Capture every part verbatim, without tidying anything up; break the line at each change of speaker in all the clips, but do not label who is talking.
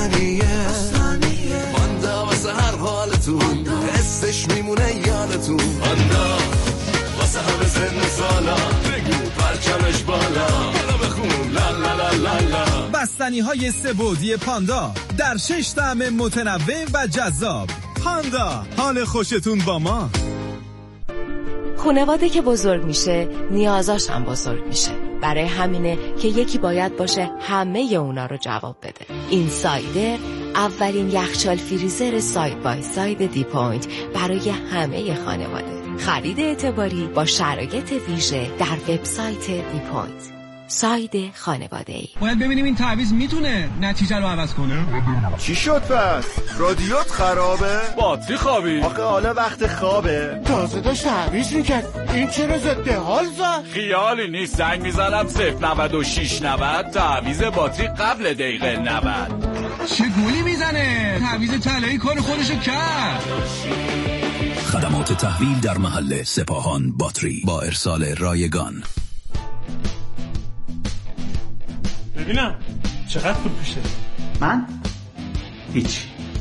ثانیه پاندا واسه هر حالتون حسش میمونه یادتون پاندا واسه همه سن و سالا بگو پرچمش بالا برو بخون لا لا لا لا لا.
بستنی های سه بعدی پاندا در شش طعم متنوع و جذاب. پاندا، حال خوشتون با ما.
خانواده که بزرگ میشه نیازاش هم بزرگ میشه. برای همینه که یکی باید باشه همه اونا رو جواب بده. این سایدر اولین یخچال فریزر ساید بای ساید دی پوینت برای همه خانواده. خرید اعتباری با شرایط ویژه در وبسایت دی پوینت. ساید خانواده‌ای.
باید ببینیم این تعویض میتونه نتیجه رو عوض کنه.
چی شد پس؟ رادیوت خرابه؟
باتری خوابی؟
آخه حالا وقت خوابه.
تازه داشت تعویض میکرد. این چرا ضد حال زد؟
خیالی نیست، زنگ میزنم صفر نود و شش نود تعویض باتری قبل دقیقه نود.
چه گولی میزنه؟ تعویض طلایی کار خودشو کرد.
خدمات تحویل در محل سپاهان باتری با ارسال رایگان.
ببینم چقدر پول پیشه؟
من؟ هیچ.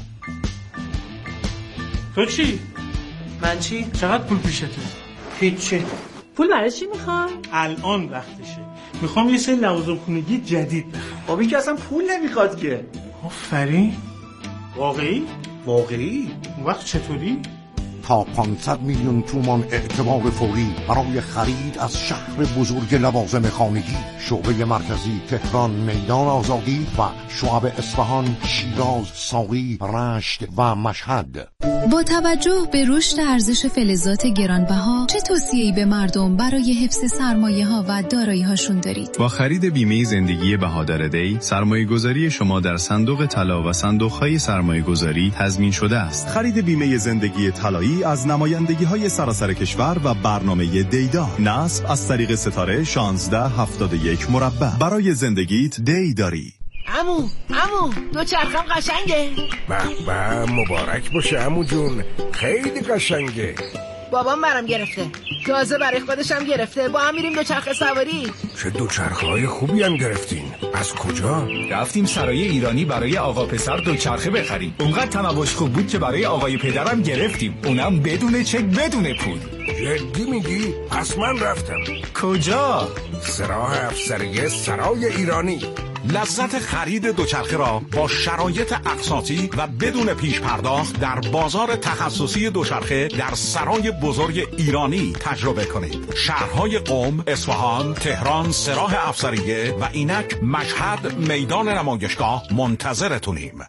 تو چی؟
من چی؟
چقدر پول پیشه تو؟
هیچی.
پول برای چی میخوای؟
الان وقتشه. میخوام یه سری لوازم خونگی جدید بخرم.
خب این که اصلا پول نمیخواد که.
آفرین. واقعی؟
واقعی؟
اون وقت چطوری؟
تا پانصد میلیون تومان اعتبار فوری برای خرید از شهر بزرگ لوازم خانگی. شعبه مرکزی تهران میدان آزادی و شعب اصفهان، شیراز، ساقی، رشت و مشهد.
با توجه به رشد ارزش فلزات گرانبها چه توصیه‌ای به مردم برای حفظ سرمایه‌ها و دارایی‌هاشون دارید؟
با خرید بیمه زندگی بهادر دی، سرمایه‌گذاری شما در صندوق طلا و صندوق‌های سرمایه‌گذاری تضمین شده است.
خرید بیمه زندگی طلایی از نمایندگی‌های سراسر کشور و برنامه دیدا. نصب از طریق ستاره شانزده هفتاد و یک مربع. برای زندگیت دی داری.
عمو عمو دو چرخم قشنگه.
به به مبارک باشه عمو جون، خیلی قشنگه.
بابام برام گرفته، تازه برای خودشم گرفته. با هم میریم دوچرخه سواری.
چه دوچرخه‌های خوبی هم گرفتین. از کجا؟
رفتیم سرای ایرانی برای آقا پسر دوچرخه بخریم. اونقدر تمواش خوب بود که برای آقای پدرم گرفتیم، اونم بدون چک بدون پول.
جدی میگی؟ پس من رفتم.
کجا؟
سراح افسریه سرای ایرانی.
لذت خرید دوچرخه را با شرایط اقساطی و بدون پیش پرداخت در بازار تخصصی دوچرخه در سرای بزرگ ایرانی تجربه کنید. شهرهای قم، اصفهان، تهران، سراح افسریه و اینک مشهد میدان نمایشگاه منتظرتونیم.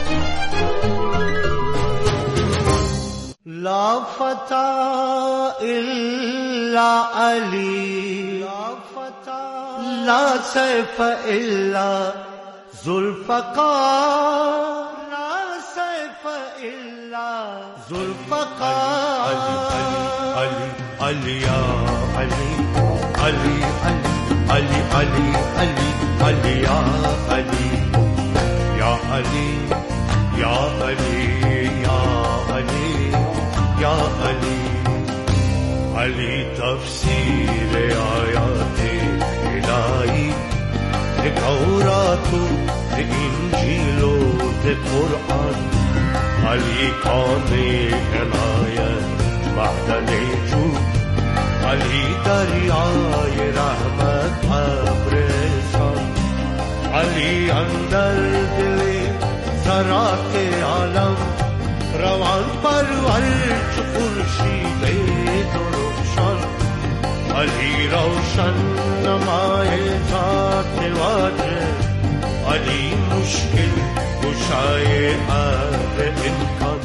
لا فتا الا علی، لا فتا لا سیف الا ذوالفقار، لا سیف الا ذوالفقار. علی علی علی علی علی علی علی علی یا علی یا علی یا علی یا علی یا علی. علی تفسیر آیات الهی تورات و انجیل و قرآن. علی کامل عنایت معدن جود. علی دریای رحمت ابرسان. علی اندر دل ذرات عالم روان پرور چو خورشید درخشان. علی روشن نمای ذات واجه. علی مشکل گشای هر امکان.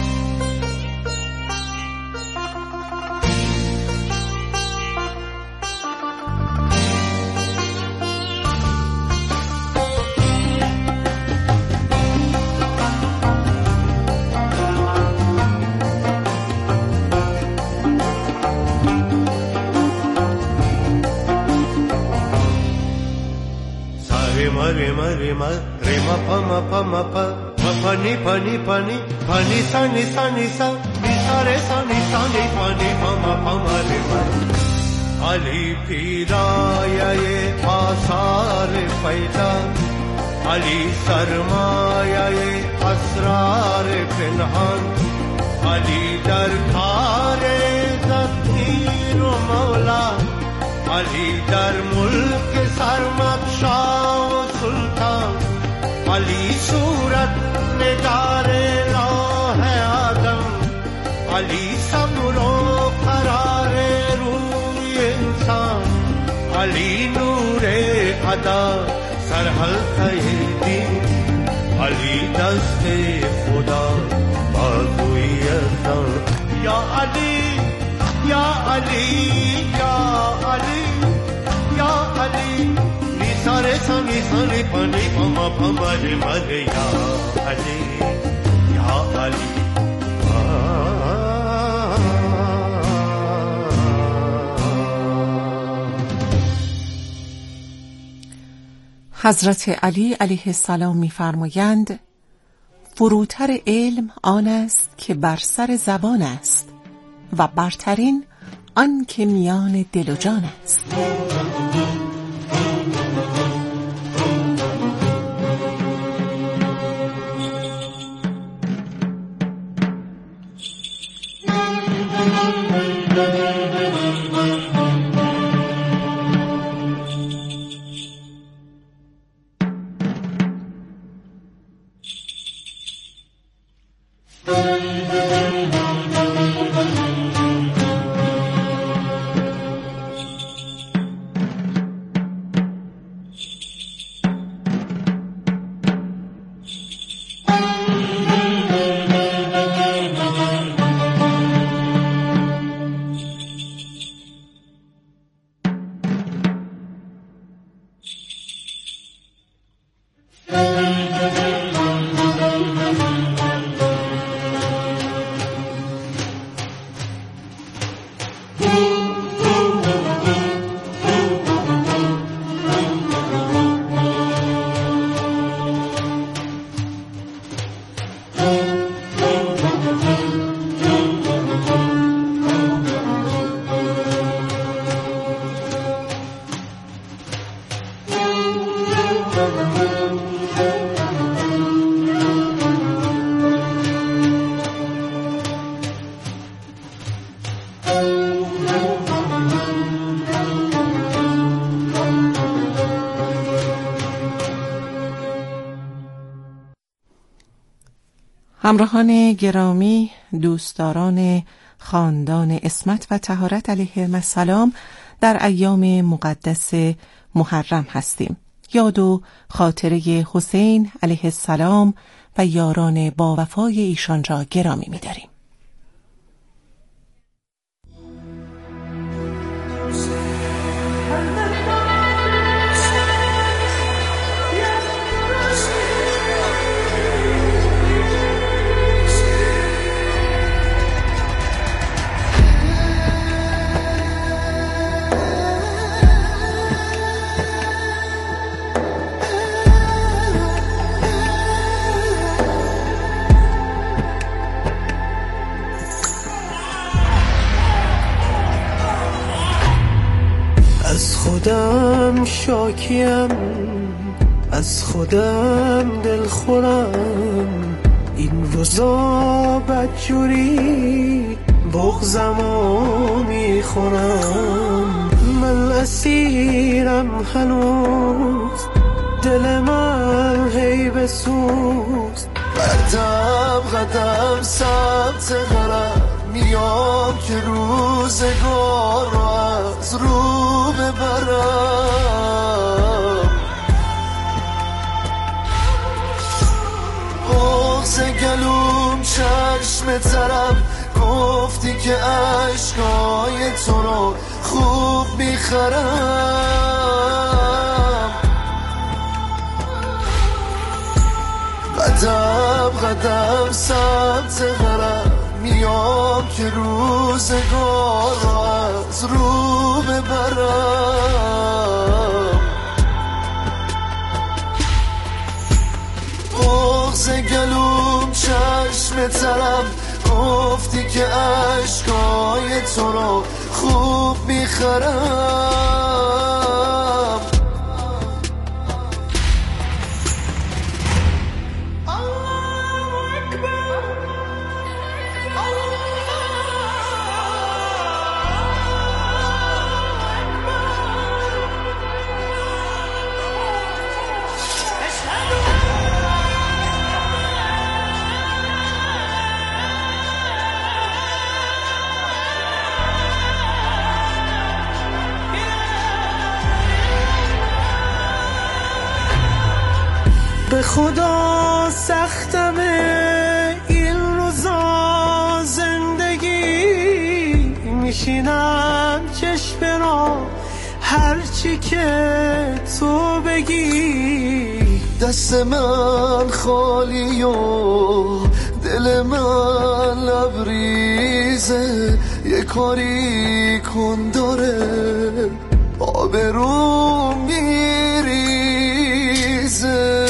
Re ma re ma re ma pa ma pa ma pa ma pa ni pa ni pa ni pa ni sa ni sa ni sa ni sa re sa ni sa ni pa ni pa ma pa ma re ma. Ali piraya ye asar paida. Ali sarmaya اسرار پنهان علی در کار تدبیر و مولا علی در ملک سرمدشاه و سلطان علی صورت نگار لوح آدم علی صبر و قرار روی انسان علی نور ادا سرحلقه دین علی دست خدا بازویتان یا علی یا علی یا علی یا علی سارے سانی سانی پانی پما پما رے مارے یا علی یا علی
حضرت علی علیه السلام می‌فرمایند فروتر علم آن است که بر سر زبان است و برترین آن که میان دل و جان است. همراهان گرامی، دوستداران خاندان عصمت و طهارت علیهم السلام، در ایام مقدس محرم هستیم. یاد و خاطره حسین علیه السلام و یاران با وفای ایشان را گرامی می‌داریم.
خودم شاکیم، از خودم دلخورم، این وضا بدجوری بغضمو میخورم. من اسیرم هنوز، دل من هی بسوز، قدم قدم سمت غرب میام که روزگار رو از رو ببرم. بغض گلوم چشم ترم، گفتی که عشقای تو رو خوب میخرم. قدم قدم سمت غرب میام که روزگار رو از رو ببرم. بغض گلوم چشم ترم، گفتی که عشقای تو رو خوب میخرم. خدا سختمه این روزا زندگی، میشینم چشم را هرچی که تو بگی. دست من خالی و دل من لبریزه، یه کاری کن داره آبرو میریزه.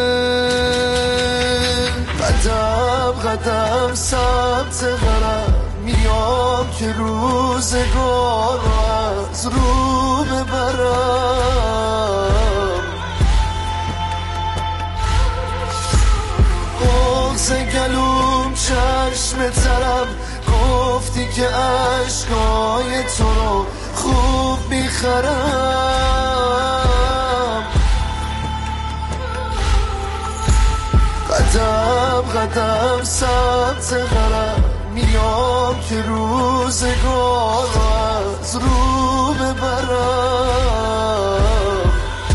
قدم قدم سمت غرب میام که روزگار از رو ببرم. بغض گلوم چشم ترم گفتی که عشقای تو رو خوب میخرم. قدم قدم سمت غرب میام که روزگار از رو ببرم.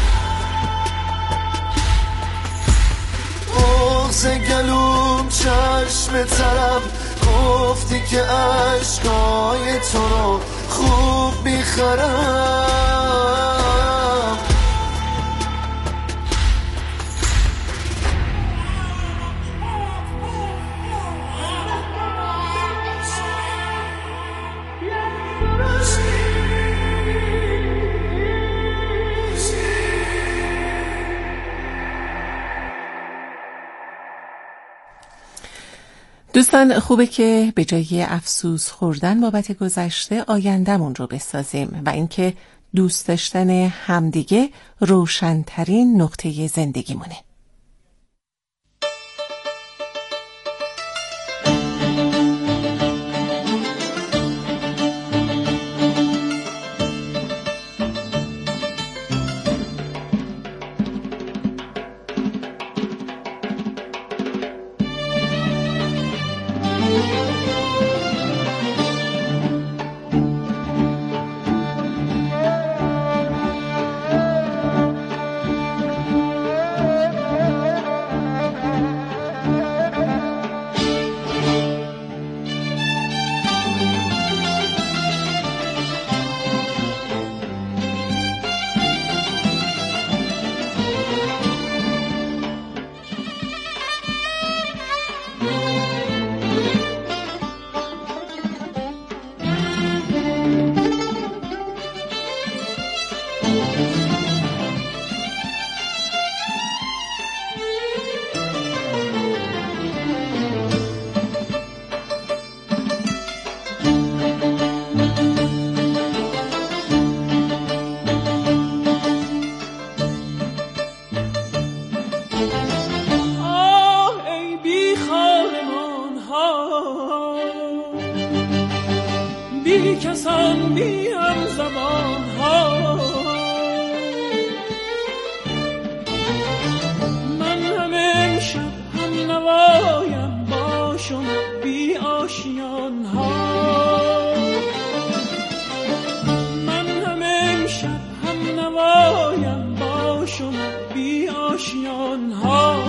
بغض گلوم چشم ترم گفتی که عشقای تو رو خوب میخرم.
دوستان خوبه که به جای افسوس خوردن بابت گذشته آینده‌مون رو بسازیم و اینکه دوست داشتن همدیگه روشن‌ترین نقطه زندگیمونه.
بی کسان بی هم زمان ها من همه شب هم نوایم با شما بی آشیان ها من همه شب هم نوایم با شما بی آشیان ها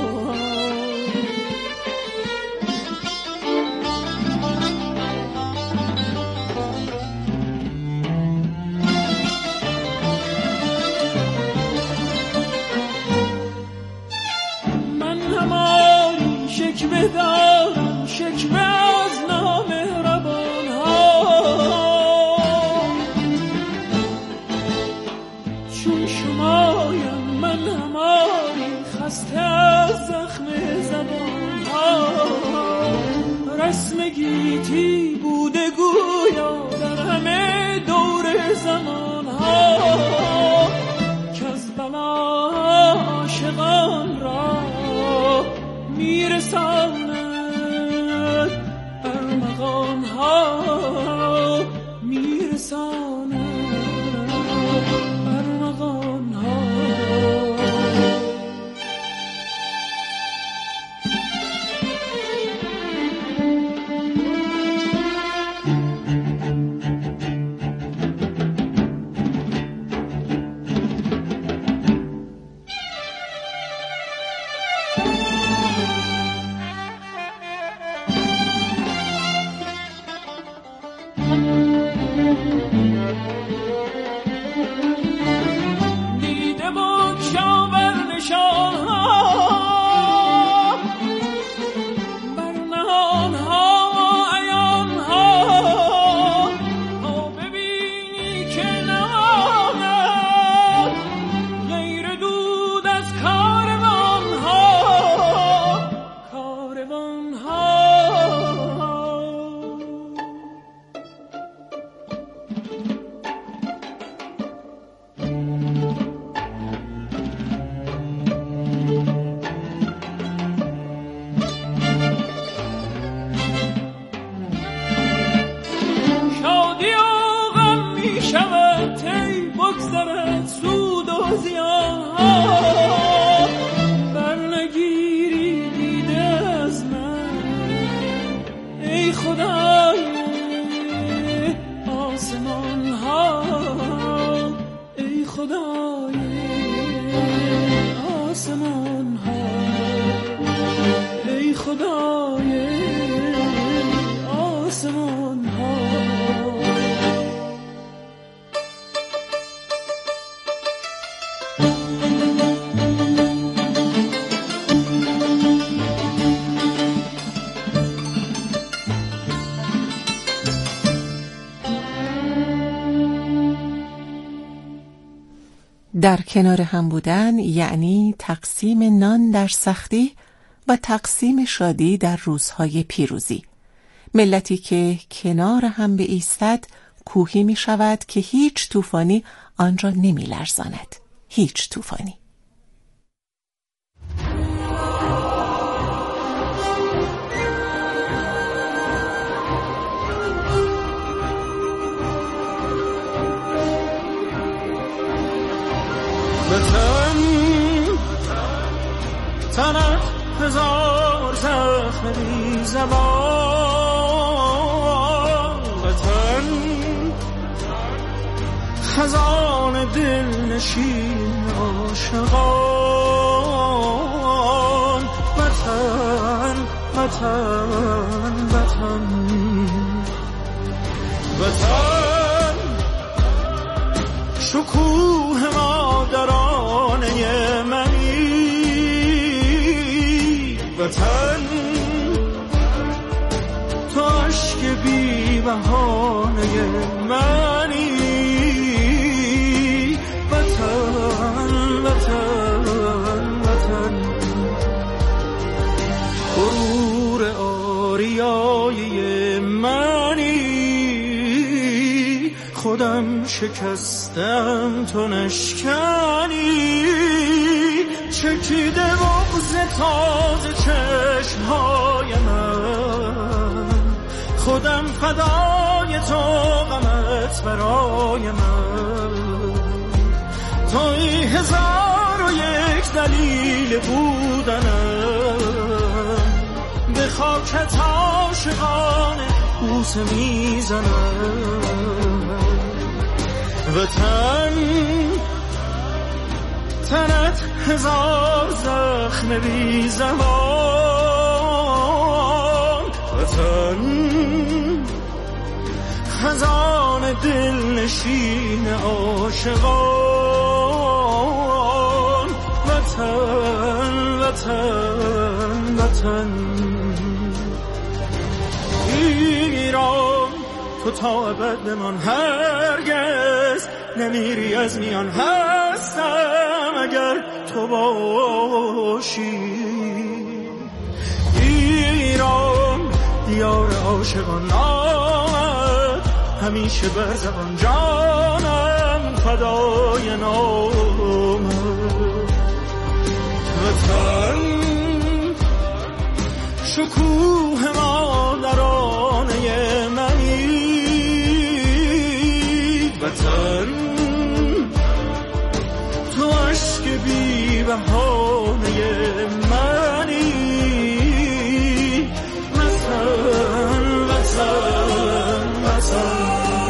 شکوه دارم شکوه از نامهربان ها چون شمایم من همانی خسته از زخم زبان ها رسم گیتی بوده گویا در همه دور زمان ها که از بلا عاشقان را میرساند ارمغان ها میرساند ارمغان ها دارد سود و زیان، برنگیری دیده از من ای خدای آسمان ها، ای خدای آسمان ها، ای خدای آسمان ها.
در کنار هم بودن یعنی تقسیم نان در سختی و تقسیم شادی در روزهای پیروزی. ملتی که کنار هم بایستد کوهی می شود که هیچ طوفانی آن را نمی لرزاند. هیچ طوفانی.
وطن تنت هزار زخم بی زبان، وطن خزان دل نشین عاشقان، وطن وطن وطن وطن شکوه مادرانه منی، وطن تو عشق بی بهانه منی، وطن وطن وطن غرور آریایی منی، خودم شکستم تو نشکنی، چکیده بغض تازه چشمهای من، خودم فدای تو غمت برای من، توی هزار و یک دلیل بودنم، به خاکت عاشقانه بوسه میزنم، وطن تنت هزار زخم بی زبان، وطن خزان دل نشین عاشقان، وطن وطن وطن ایران تو تا ابد بمان، هرگز نمیری از میان، هستم اگر تو باشی، ایران دیار عاشقان آمد همیشه بر زبان، جانم فدای نامت، وطن شکوه مادرانه منی، وطن تو عشق بی بهانه منی، وطن وطن وطن.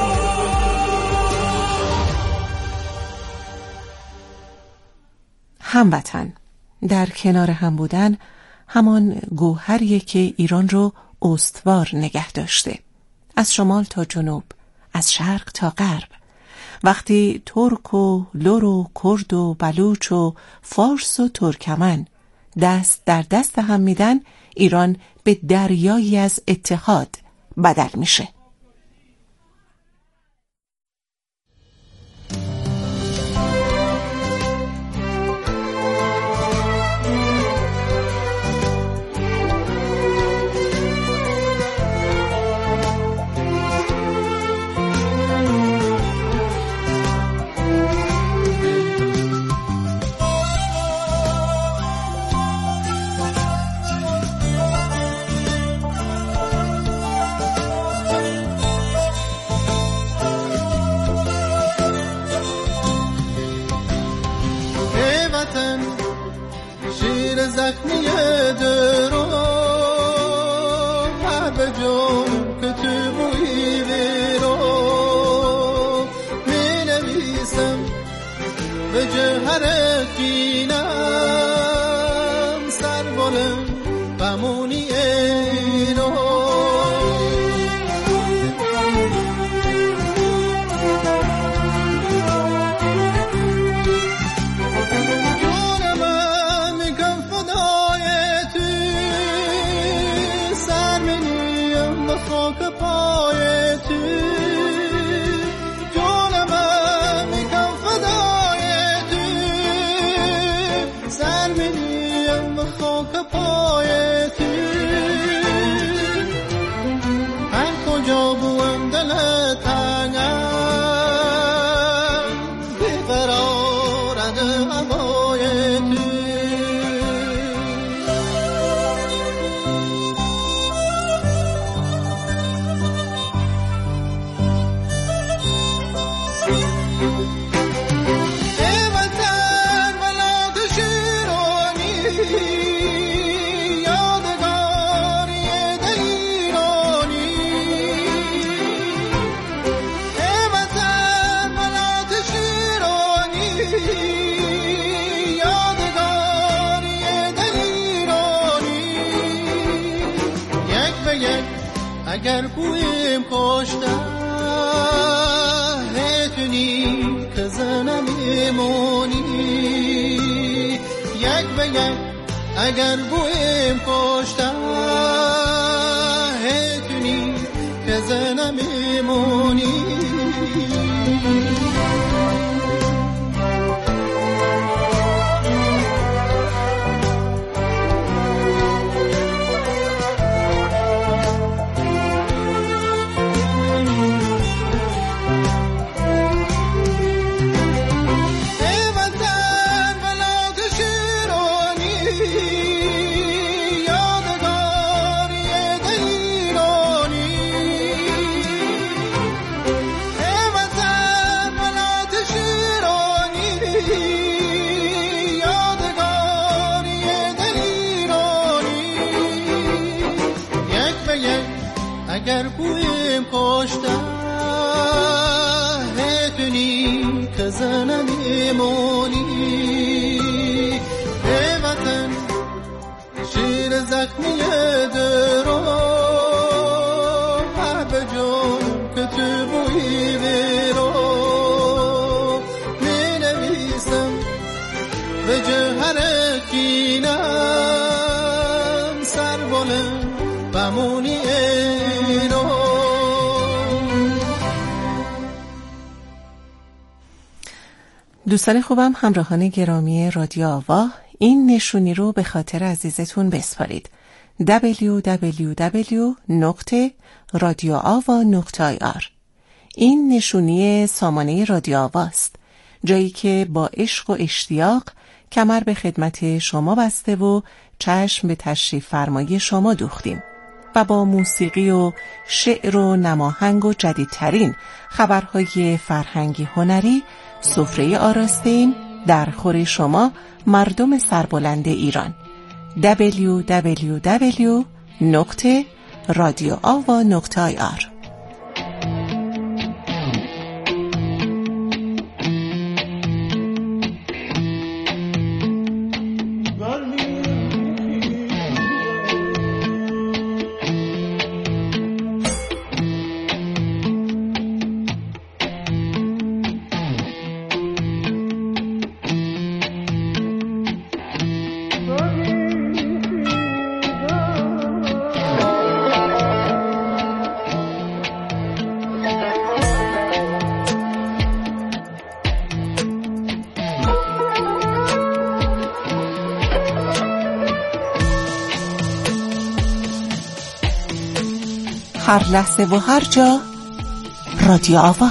هموطن، در کنار هم بودن همان گوهریه که ایران رو استوار نگه داشته، از شمال تا جنوب، از شرق تا غرب. وقتی ترک و لر و کرد و بلوچ و فارس و ترکمن دست در دست هم میدن، ایران به دریایی از اتحاد بدل میشه.
درو هر به جون که تو بویی بیرو می نویسم به جهر قینم سر بلند بمونی اینو اگر بویم کشته هتونی که زنم ایمونی یک به یک اگر بویم کشته هتونی که زنم ایمونی اگر بویم کشته هتونی که زنم ایمونی ای وطن شیر زخمی درو حب جون که تو بویی بیرو می نویسم به جهر قینم سر بلند بمونی
دوستان خوبم، همراهان گرامی رادیو آوا، این نشونی رو به خاطر عزیزتون بسپارید. دبلیو دبلیو دبلیو نقطه رادیو آوا نقطه آی آر. این نشونی سامانه رادیو آواست، جایی که با عشق و اشتیاق کمر به خدمت شما بسته و چشم به تشریف فرمایی شما دوختیم و با موسیقی و شعر و نماهنگ و جدیدترین خبرهای فرهنگی هنری سفره آراسته‌ایم در خور شما مردم سربلند ایران. دبلیو دبلیو دبلیو نقطه رادیو آوا نقطه آی آر. هر لحظه و هر جا رادیو آوا.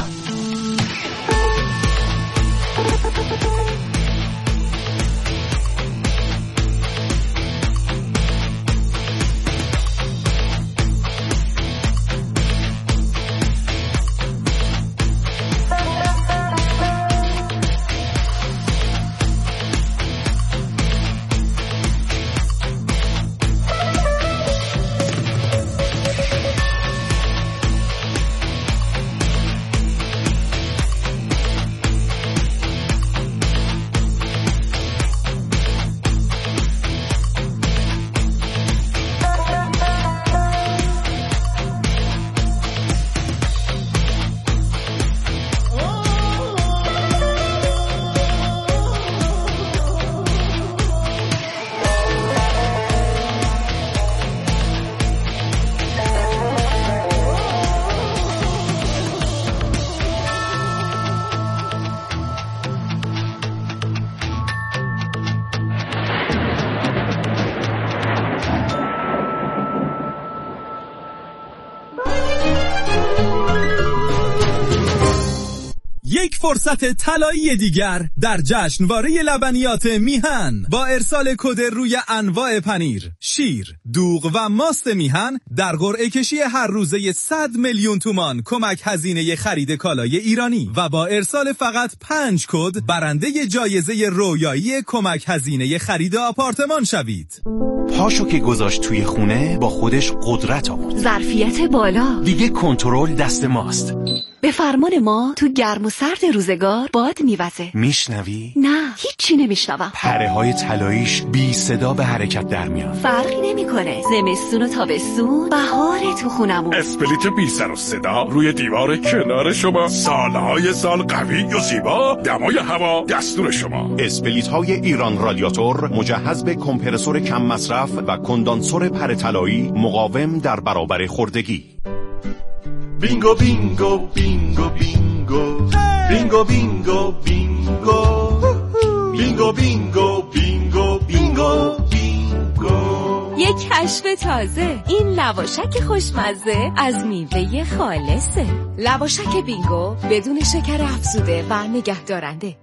فرصت طلایی دیگر در جشنواره لبنیات میهن با ارسال کد روی انواع پنیر، شیر، دوغ و ماست میهن در قرعه کشی هر روزه صد میلیون تومان کمک هزینه خرید کالای ایرانی و با ارسال فقط پنج کد برنده جایزه رویایی کمک هزینه خرید آپارتمان شوید.
پاشو که گذاشت توی خونه با خودش قدرت آورد.
ظرفیت بالا.
دیگه کنترل دست ماست.
به فرمان ما تو گرم و سرد روزگار باد میوزه.
میشنوی؟
نه هیچی نمیشنوم.
پره های طلاییش بی صدا به حرکت در میاد.
فرقی نمیکنه. زمستون و تابستون بهار تو خونمون.
اسپلیت بی سر و صدا روی دیوار کنار شما، سالهای سال قوی و زیبا، دمای هوا دستور شما.
اسپلیت های ایران رادیاتور مجهز به کمپرسور کم مصرف و کندانسور پره طلایی مقاوم در برابر خوردگی.
بینگو بینگو بینگو بینگو بینگو بینگو بینگو بینگو بینگو بینگو بینگو بینگو.
یک کشف تازه، این لواشک خوشمزه از میوه خالصه. لواشک بینگو بدون شکر افزوده و نگهدارنده.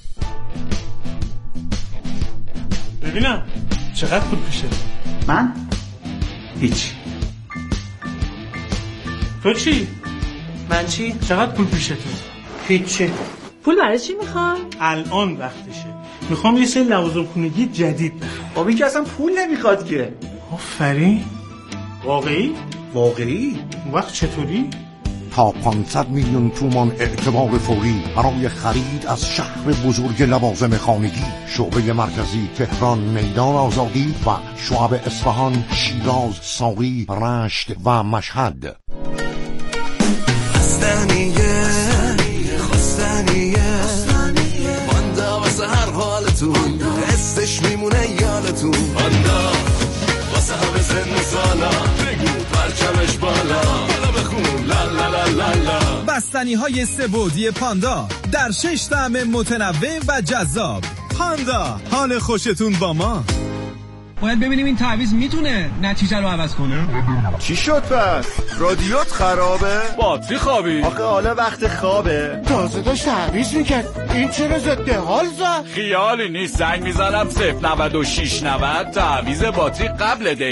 ببینم چقدر پول پیشه؟
من؟ هیچ.
تو چی؟
من چی؟
چقدر پول پیشه تو؟
هیچی.
پول برای چی میخوای؟
الان وقتشه. میخوام یه سری لوازم خونگی جدید بخرم.
بابی که اصلا پول نمیخواد که.
آفرین. واقعی؟
واقعی؟
اون وقت چطوری؟
تا پانصد میلیون تومان اعتبار فوری برای خرید از شهر بزرگ لوازم خانگی، شعبه مرکزی تهران میدان آزادی و شعب اصفهان، شیراز، ساقی، رشت و مشهد.
خستنیه خستنیه ماندا واسه هر حالتون، حسش میمونه یادتون. ماندا واسه همه سن و سالا، بگو پرچمش بالا، بالا بخون لا لا لا لا لا.
بستنی های سه‌بعدی پاندا در شش طعم متنوع و جذاب. پاندا، حال خوشتون با ما.
باید ببینیم این تعویض میتونه نتیجه رو عوض کنه.
چی شد پس؟ رادیوت خرابه؟
باتری خوابی؟
آخه حالا وقت خوابه.
تازه داشت تعویض میکرد، این چرا ضد حال زد؟
خیالی نیست، زنگ میزنم صفر نود و شش نود تعویض باتری قبل دی